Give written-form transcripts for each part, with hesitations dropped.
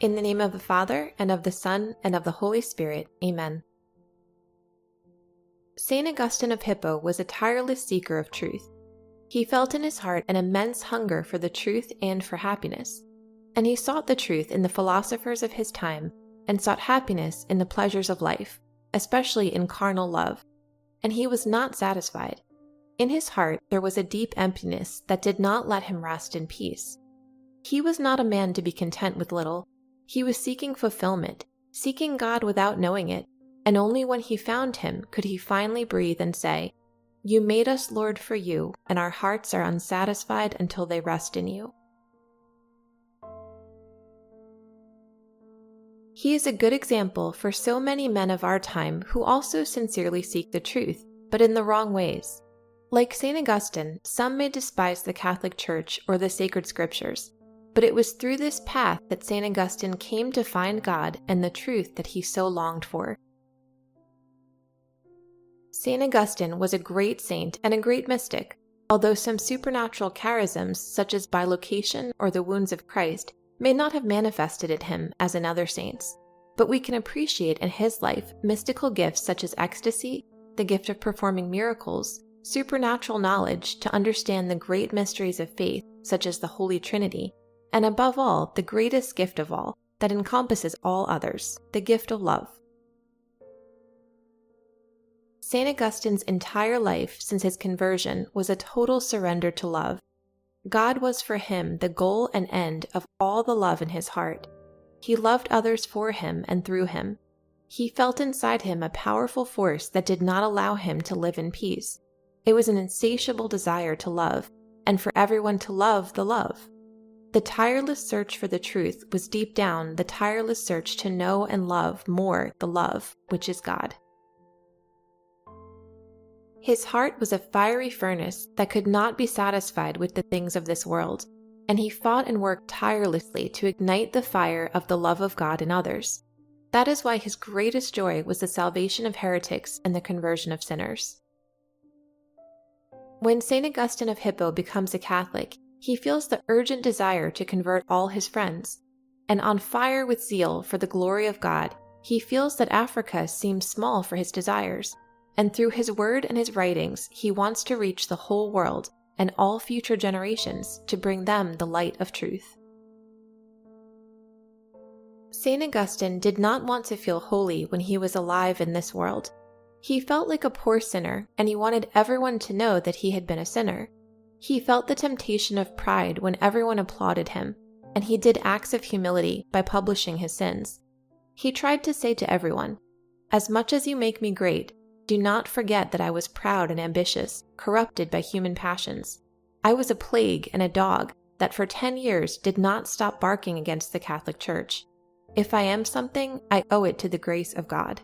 In the name of the Father, and of the Son, and of the Holy Spirit. Amen. St. Augustine of Hippo was a tireless seeker of truth. He felt in his heart an immense hunger for the truth and for happiness, and he sought the truth in the philosophers of his time and sought happiness in the pleasures of life, especially in carnal love, and he was not satisfied. In his heart there was a deep emptiness that did not let him rest in peace. He was not a man to be content with little. He was seeking fulfillment, seeking God without knowing it, and only when he found him could he finally breathe and say, "You made us, Lord, for you, and our hearts are unsatisfied until they rest in you." He is a good example for so many men of our time who also sincerely seek the truth, but in the wrong ways. Like St. Augustine, some may despise the Catholic Church or the sacred scriptures, but it was through this path that St. Augustine came to find God and the truth that he so longed for. St. Augustine was a great saint and a great mystic, although some supernatural charisms such as bilocation or the wounds of Christ may not have manifested in him as in other saints, but we can appreciate in his life mystical gifts such as ecstasy, the gift of performing miracles, supernatural knowledge to understand the great mysteries of faith such as the Holy Trinity, and above all, the greatest gift of all, that encompasses all others, the gift of love. St. Augustine's entire life since his conversion was a total surrender to love. God was for him the goal and end of all the love in his heart. He loved others for him and through him. He felt inside him a powerful force that did not allow him to live in peace. It was an insatiable desire to love, and for everyone to love the love. The tireless search for the truth was deep down the tireless search to know and love more the love, which is God. His heart was a fiery furnace that could not be satisfied with the things of this world, and he fought and worked tirelessly to ignite the fire of the love of God in others. That is why his greatest joy was the salvation of heretics and the conversion of sinners. When St. Augustine of Hippo becomes a Catholic, he feels the urgent desire to convert all his friends, and on fire with zeal for the glory of God, he feels that Africa seems small for his desires, and through his word and his writings he wants to reach the whole world and all future generations to bring them the light of truth. St. Augustine did not want to feel holy when he was alive in this world. He felt like a poor sinner, and he wanted everyone to know that he had been a sinner. He felt the temptation of pride when everyone applauded him, and he did acts of humility by publishing his sins. He tried to say to everyone, "As much as you make me great, do not forget that I was proud and ambitious, corrupted by human passions. I was a plague and a dog that for 10 years did not stop barking against the Catholic Church. If I am something, I owe it to the grace of God."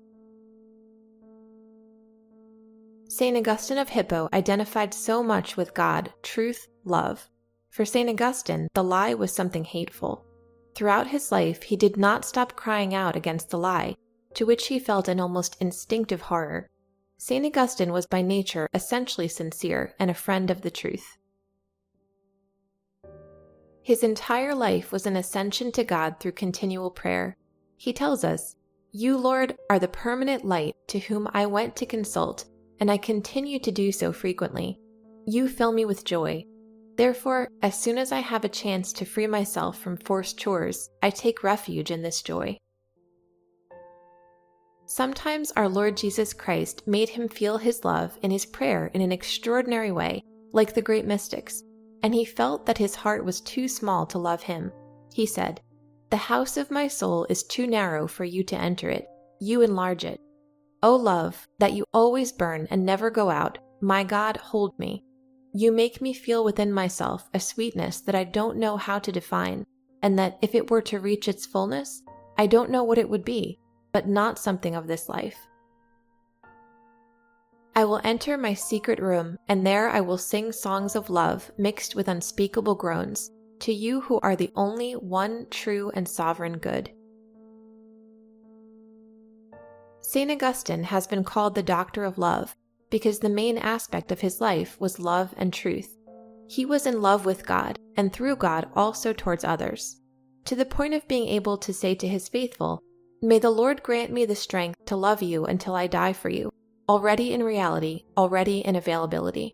St. Augustine of Hippo identified so much with God, truth, love. For St. Augustine, the lie was something hateful. Throughout his life, he did not stop crying out against the lie, to which he felt an almost instinctive horror. St. Augustine was by nature essentially sincere and a friend of the truth. His entire life was an ascension to God through continual prayer. He tells us, "You, Lord, are the permanent light to whom I went to consult, and I continue to do so frequently. You fill me with joy. Therefore, as soon as I have a chance to free myself from forced chores, I take refuge in this joy." Sometimes our Lord Jesus Christ made him feel his love in his prayer in an extraordinary way, like the great mystics, and he felt that his heart was too small to love him. He said, "The house of my soul is too narrow for you to enter it. You enlarge it. O love, that you always burn and never go out, my God, hold me. You make me feel within myself a sweetness that I don't know how to define, and that if it were to reach its fullness, I don't know what it would be, but not something of this life. I will enter my secret room, and there I will sing songs of love mixed with unspeakable groans, to you who are the only one true and sovereign good." St. Augustine has been called the doctor of love because the main aspect of his life was love and truth. He was in love with God, and through God also towards others. to the point of being able to say to his faithful, "May the Lord grant me the strength to love you until I die for you," already in reality, already in availability.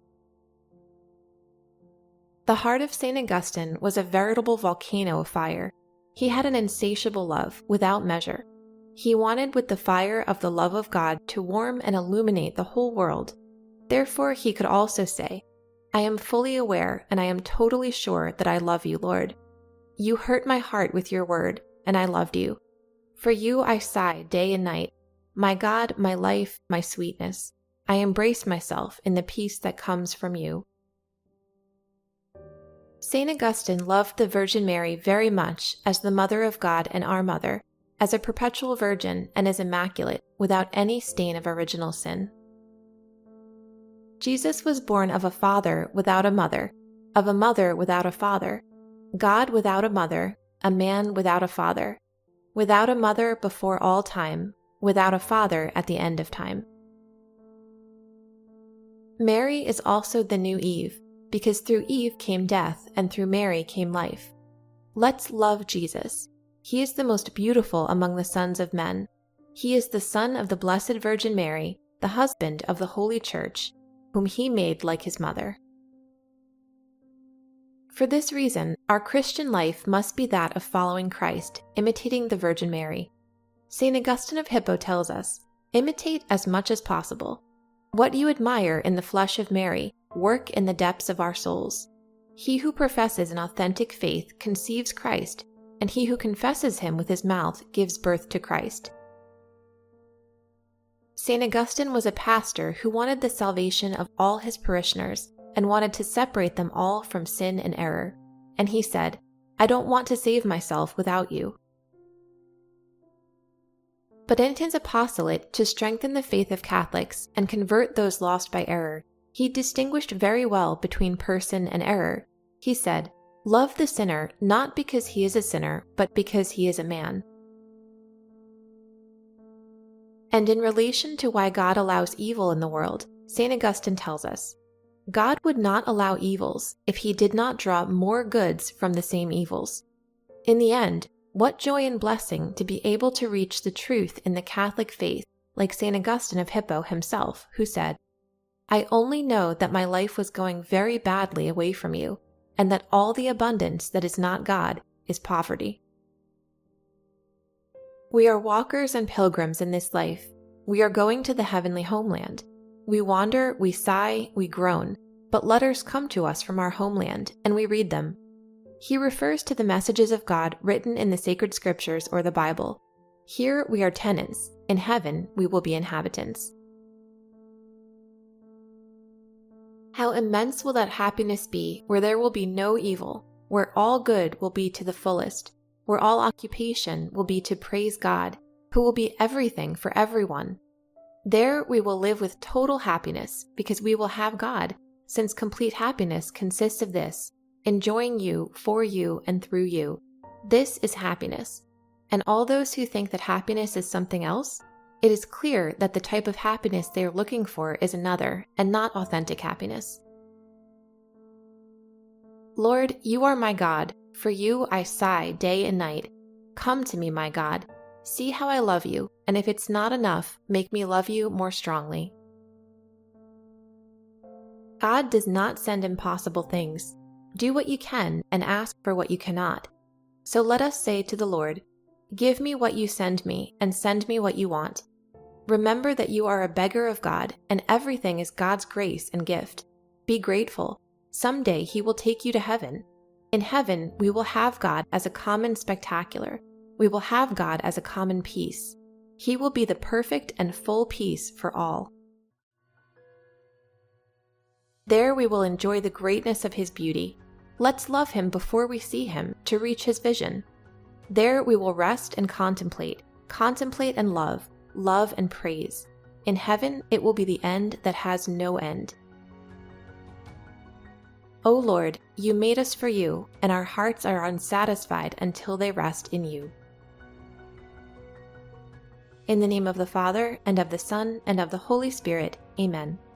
The heart of St. Augustine was a veritable volcano of fire. He had an insatiable love, without measure. He wanted with the fire of the love of God to warm and illuminate the whole world. Therefore he could also say, "I am fully aware and I am totally sure that I love you, Lord. You hurt my heart with your word, and I loved you. For you I sigh day and night. My God, my life, my sweetness. I embrace myself in the peace that comes from you." St. Augustine loved the Virgin Mary very much as the Mother of God and our Mother, as a perpetual virgin and as immaculate, without any stain of original sin. Jesus was born of a father without a mother, of a mother without a father, God without a mother, a man without a father, without a mother before all time, without a father at the end of time. Mary is also the new Eve, because through Eve came death and through Mary came life. Let's love Jesus. He is the most beautiful among the sons of men. He is the Son of the Blessed Virgin Mary, the husband of the Holy Church, whom he made like his mother. For this reason, our Christian life must be that of following Christ, imitating the Virgin Mary. St. Augustine of Hippo tells us, "Imitate as much as possible. What you admire in the flesh of Mary, work in the depths of our souls. He who professes an authentic faith conceives Christ, and he who confesses him with his mouth gives birth to Christ." St. Augustine was a pastor who wanted the salvation of all his parishioners and wanted to separate them all from sin and error. And he said, "I don't want to save myself without you." But in his apostolate to strengthen the faith of Catholics and convert those lost by error, he distinguished very well between person and error. He said, "Love the sinner not because he is a sinner, but because he is a man." And in relation to why God allows evil in the world, St. Augustine tells us, "God would not allow evils if he did not draw more goods from the same evils." In the end, what joy and blessing to be able to reach the truth in the Catholic faith, like St. Augustine of Hippo himself, who said, "I only know that my life was going very badly away from you, and that all the abundance that is not God is poverty." We are walkers and pilgrims in this life. We are going to the heavenly homeland. We wander, we sigh, we groan, but letters come to us from our homeland, and we read them. He refers to the messages of God written in the sacred scriptures or the Bible. Here we are tenants. In heaven we will be inhabitants. How immense will that happiness be where there will be no evil, where all good will be to the fullest, where all occupation will be to praise God, who will be everything for everyone. There we will live with total happiness because we will have God, since complete happiness consists of this, enjoying you, for you, and through you. This is happiness. And all those who think that happiness is something else, it is clear that the type of happiness they are looking for is another, and not authentic happiness. Lord, you are my God. For you I sigh day and night. Come to me, my God. See how I love you, and if it's not enough, make me love you more strongly. God does not send impossible things. Do what you can and ask for what you cannot. So let us say to the Lord, "Give me what you send me, and send me what you want." Remember that you are a beggar of God, and everything is God's grace and gift. Be grateful. Someday He will take you to heaven. In heaven, we will have God as a common spectacular. We will have God as a common peace. He will be the perfect and full peace for all. There we will enjoy the greatness of His beauty. Let's love Him before we see Him to reach His vision. There we will rest and contemplate and love and praise. In heaven, it will be the end that has no end. O Lord, you made us for you, and our hearts are unsatisfied until they rest in you. In the name of the Father, and of the Son, and of the Holy Spirit, Amen.